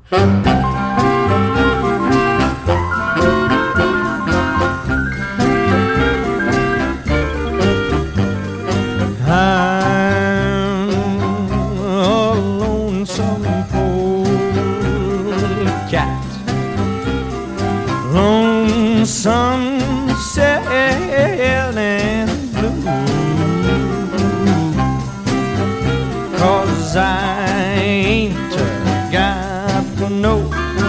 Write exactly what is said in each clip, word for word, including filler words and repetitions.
Sunset and blue, 'cause I ain't got no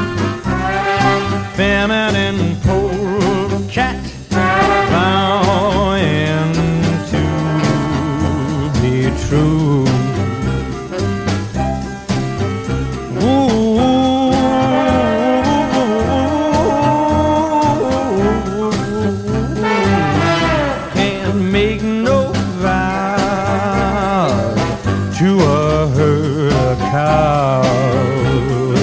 feminine polecat vowing to be true. Make no vow to a herd of cows.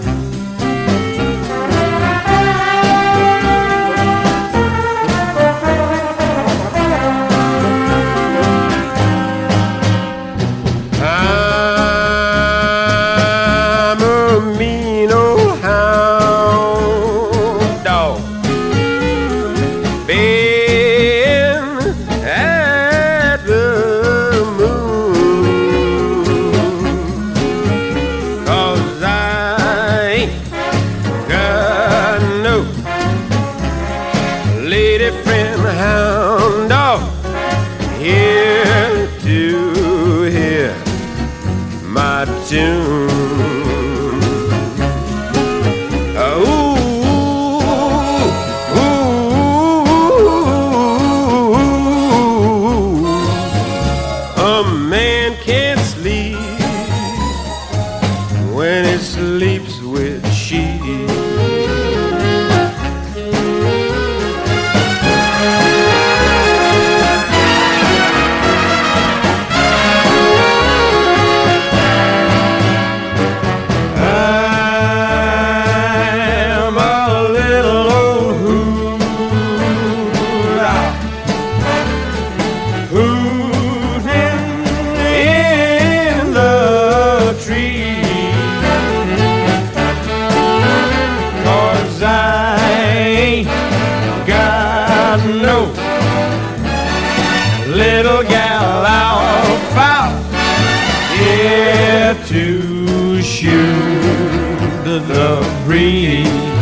I'm a mean old hound dog, baby. Lady friend, hound dog, here to hear my tune. Ooh, ooh, a man can't sleep when he sleeps with she. No little gal I'll foul here to shoot the breeze.